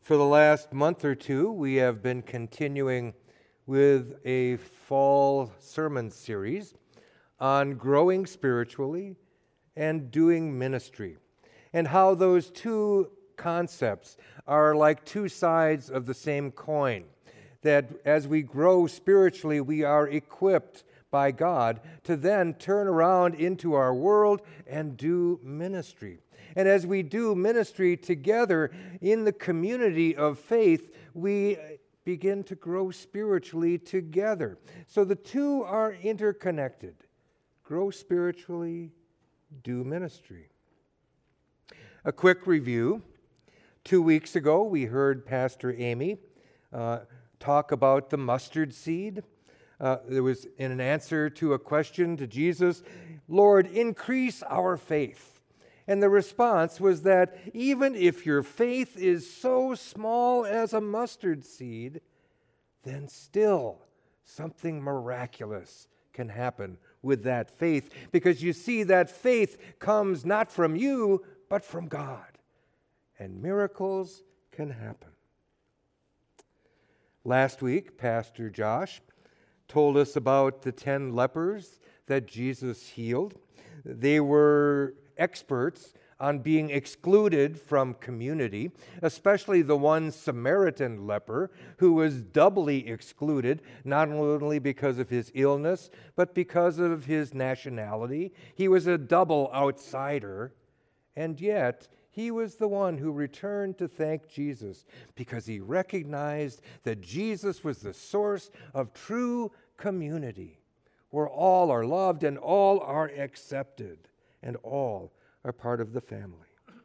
For the last month or two, we have been continuing with a fall sermon series on growing spiritually and doing ministry, and how those two concepts are like two sides of the same coin, that as we grow spiritually, we are equipped by God to then turn around into our world and do ministry. And as we do ministry together in the community of faith, we begin to grow spiritually together. So the two are interconnected. Grow spiritually, do ministry. A quick review. 2 weeks ago, we heard Pastor Amy talk about the mustard seed. There was in an answer to a question to Jesus, "Lord, increase our faith." And the response was that even if your faith is so small as a mustard seed, then still something miraculous can happen with that faith. Because you see, that faith comes not from you, but from God. And miracles can happen. Last week, Pastor Josh told us about the 10 lepers that Jesus healed. They were experts on being excluded from community, especially the one Samaritan leper who was doubly excluded, not only because of his illness, but because of his nationality. He was a double outsider, and yet he was the one who returned to thank Jesus because he recognized that Jesus was the source of true community, where all are loved and all are accepted and all are part of the family.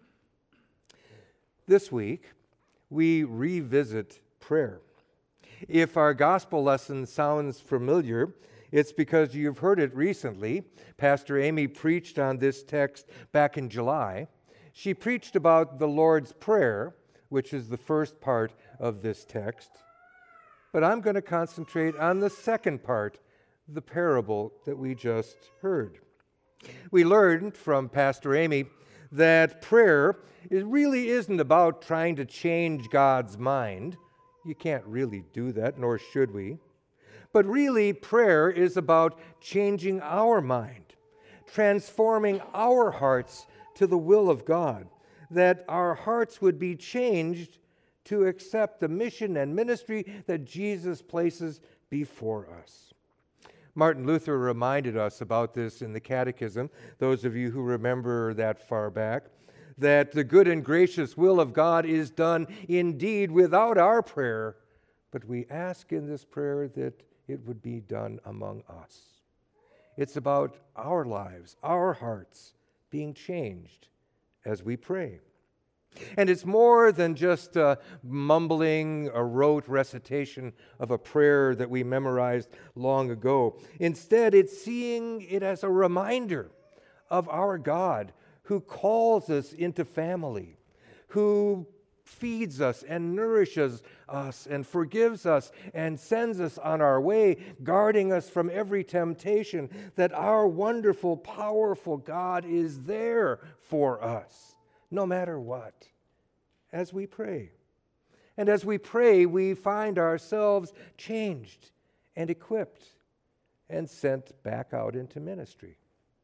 This week, we revisit prayer. If our gospel lesson sounds familiar, it's because you've heard it recently. Pastor Amy preached on this text back in July. She preached about the Lord's Prayer, which is the first part of this text. But I'm going to concentrate on the second part, the parable that we just heard. We learned from Pastor Amy that prayer really isn't about trying to change God's mind. You can't really do that, nor should we. But really, prayer is about changing our mind, transforming our hearts to the will of God, that our hearts would be changed to accept the mission and ministry that Jesus places before us. Martin Luther reminded us about this in the Catechism, those of you who remember that far back, that the good and gracious will of God is done indeed without our prayer, but we ask in this prayer that it would be done among us. It's about our lives, our hearts being changed as we pray. And it's more than just mumbling a rote recitation of a prayer that we memorized long ago. Instead, it's seeing it as a reminder of our God who calls us into family, who feeds us and nourishes us and forgives us and sends us on our way, guarding us from every temptation, that our wonderful, powerful God is there for us, no matter what, as we pray. And as we pray, we find ourselves changed and equipped and sent back out into ministry.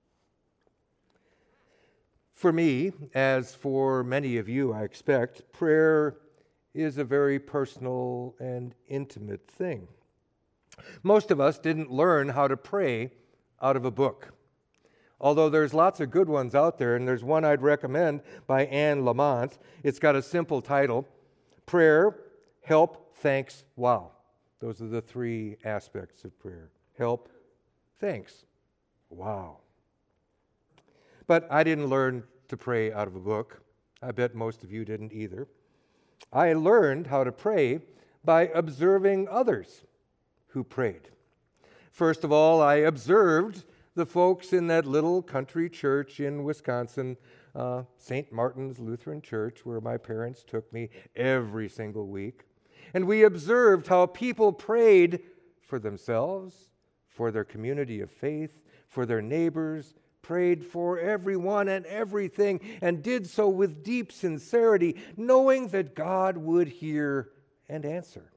For me, as for many of you, I expect, prayer is a very personal and intimate thing. Most of us didn't learn how to pray out of a book. Although there's lots of good ones out there, and there's one I'd recommend by Anne Lamott. It's got a simple title, Prayer, Help, Thanks, Wow. Those are the three aspects of prayer. Help, thanks, wow. But I didn't learn to pray out of a book. I bet most of you didn't either. I learned how to pray by observing others who prayed. First of all, I observed the folks in that little country church in Wisconsin, St. Martin's Lutheran Church, where my parents took me every single week. And we observed how people prayed for themselves, for their community of faith, for their neighbors, prayed for everyone and everything, and did so with deep sincerity, knowing that God would hear and answer.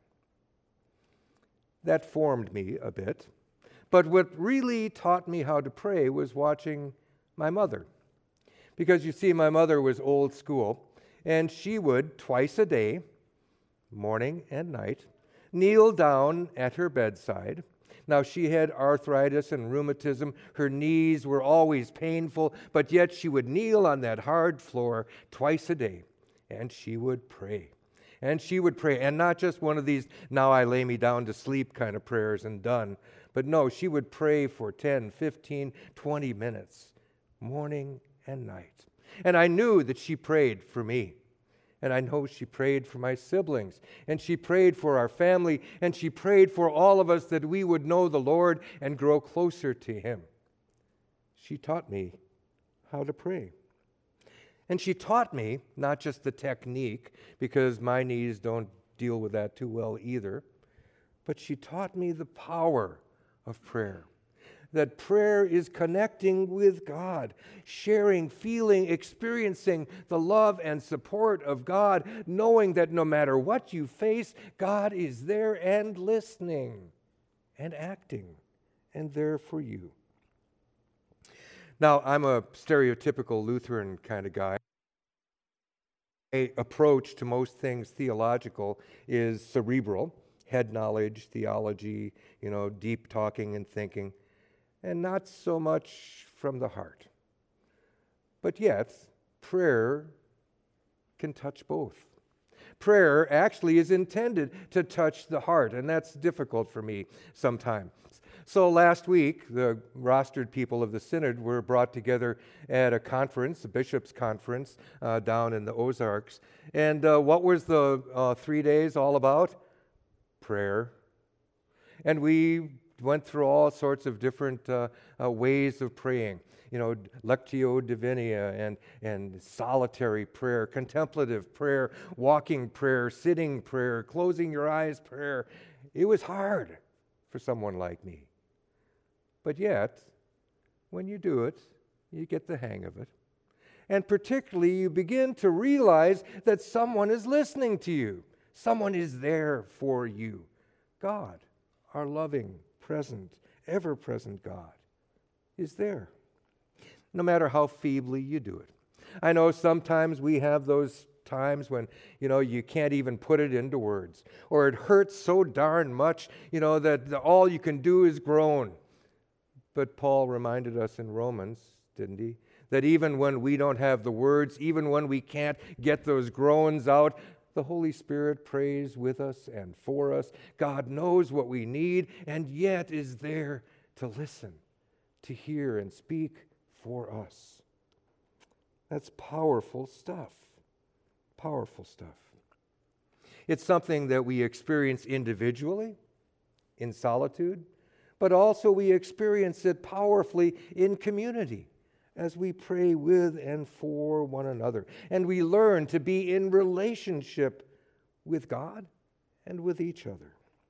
That formed me a bit, but what really taught me how to pray was watching my mother. Because you see, my mother was old school, and she would, twice a day, morning and night, kneel down at her bedside. Now, she had arthritis and rheumatism. Her knees were always painful, but yet she would kneel on that hard floor twice a day, and she would pray. And she would pray, and not just one of these, now I lay me down to sleep kind of prayers and done, but no, she would pray for 10, 15, 20 minutes, morning and night. And I knew that she prayed for me. And I know she prayed for my siblings, and she prayed for our family, and she prayed for all of us that we would know the Lord and grow closer to Him. She taught me how to pray. And she taught me not just the technique, because my knees don't deal with that too well either, but she taught me the power of prayer. That prayer is connecting with God, sharing, feeling, experiencing the love and support of God, knowing that no matter what you face, God is there and listening and acting and there for you. Now, I'm a stereotypical Lutheran kind of guy. My approach to most things theological is cerebral, head knowledge, theology, deep talking and thinking, and not so much from the heart. But yet, prayer can touch both. Prayer actually is intended to touch the heart, and that's difficult for me sometimes. So last week, the rostered people of the Synod were brought together at a conference, a bishops' conference, down in the Ozarks. And what was the 3 days all about? Prayer. And we went through all sorts of different ways of praying. Lectio Divina and solitary prayer, contemplative prayer, walking prayer, sitting prayer, closing your eyes prayer. It was hard for someone like me. But yet, when you do it, you get the hang of it. And particularly, you begin to realize that someone is listening to you. Someone is there for you. God, our loving, present, ever-present God, is there, no matter how feebly you do it. I know sometimes we have those times when, you can't even put it into words, or it hurts so darn much, that all you can do is groan. But Paul reminded us in Romans, didn't he, that even when we don't have the words, even when we can't get those groans out, the Holy Spirit prays with us and for us. God knows what we need and yet is there to listen, to hear and speak for us. That's powerful stuff. Powerful stuff. It's something that we experience individually, in solitude, but also we experience it powerfully in community as we pray with and for one another. And we learn to be in relationship with God and with each other.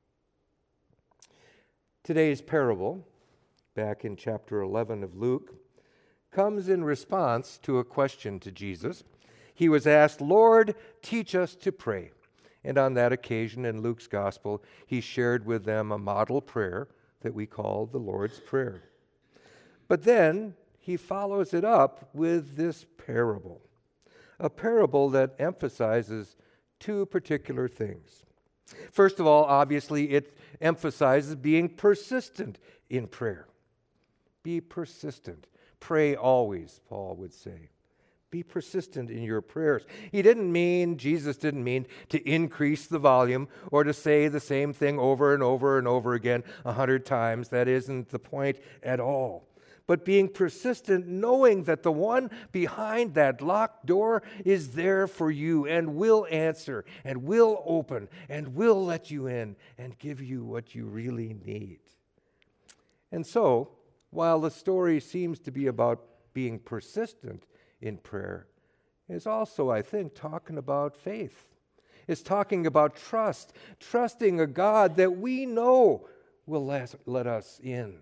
Today's parable, back in chapter 11 of Luke, comes in response to a question to Jesus. He was asked, "Lord, teach us to pray." And on that occasion in Luke's gospel, he shared with them a model prayer that we call the Lord's Prayer. But then he follows it up with this parable, a parable that emphasizes two particular things. First of all, obviously, it emphasizes being persistent in prayer. Be persistent. Pray always, Paul would say. Be persistent in your prayers. Jesus didn't mean to increase the volume or to say the same thing over and over and over again 100 times. That isn't the point at all. But being persistent, knowing that the one behind that locked door is there for you and will answer and will open and will let you in and give you what you really need. And so, while the story seems to be about being persistent in prayer, it's also, I think, talking about faith. It's talking about trust, trusting a God that we know will let us in,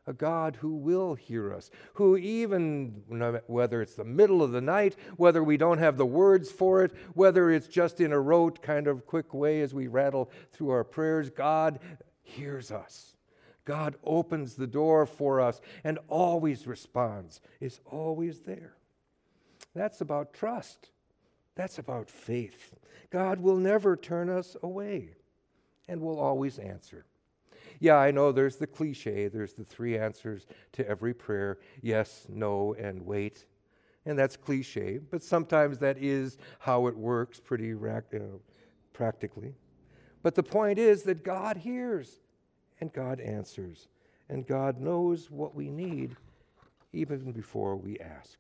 a God who will hear us, who even, whether it's the middle of the night, whether we don't have the words for it, whether it's just in a rote kind of quick way as we rattle through our prayers, God hears us. God opens the door for us and always responds, is always there. That's about trust. That's about faith. God will never turn us away and will always answer. Yeah, I know there's the cliche. There's the three answers to every prayer: yes, no, and wait. And that's cliche, but sometimes that is how it works pretty practically. But the point is that God hears and God answers, and God knows what we need even before we ask.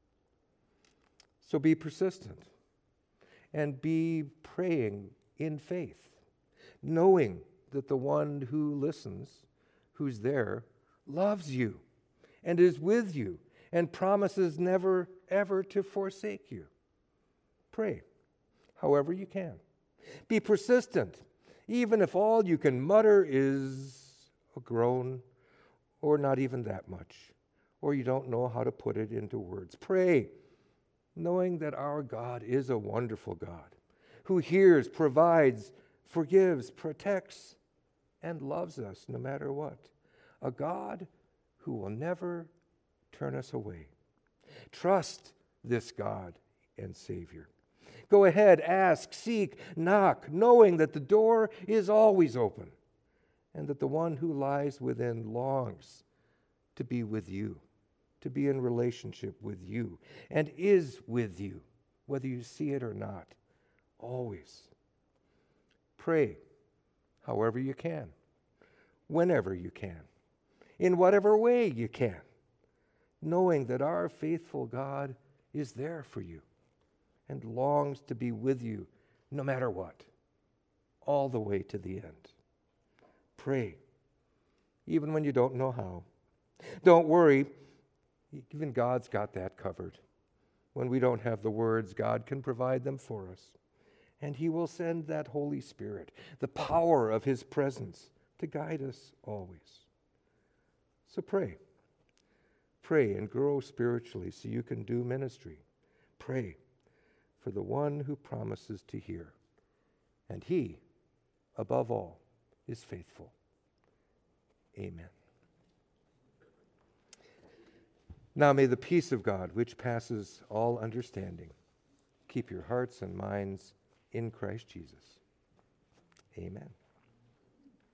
So be persistent and be praying in faith, knowing that the one who listens, who's there, loves you and is with you and promises never, ever to forsake you. Pray however you can. Be persistent, even if all you can mutter is a groan, or not even that much, or you don't know how to put it into words. Pray, knowing that our God is a wonderful God who hears, provides, forgives, protects, and loves us no matter what. A God who will never turn us away. Trust this God and Savior. Go ahead, ask, seek, knock, knowing that the door is always open and that the one who lies within longs to be with you, to be in relationship with you, and is with you, whether you see it or not, always. Pray however you can, whenever you can, in whatever way you can, knowing that our faithful God is there for you and longs to be with you no matter what, all the way to the end. Pray, even when you don't know how. Don't worry, even God's got that covered. When we don't have the words, God can provide them for us. And He will send that Holy Spirit, the power of His presence, to guide us always. So pray. Pray and grow spiritually so you can do ministry. Pray for the one who promises to hear. And He, above all, is faithful. Amen. Now may the peace of God, which passes all understanding, keep your hearts and minds in Christ Jesus. Amen.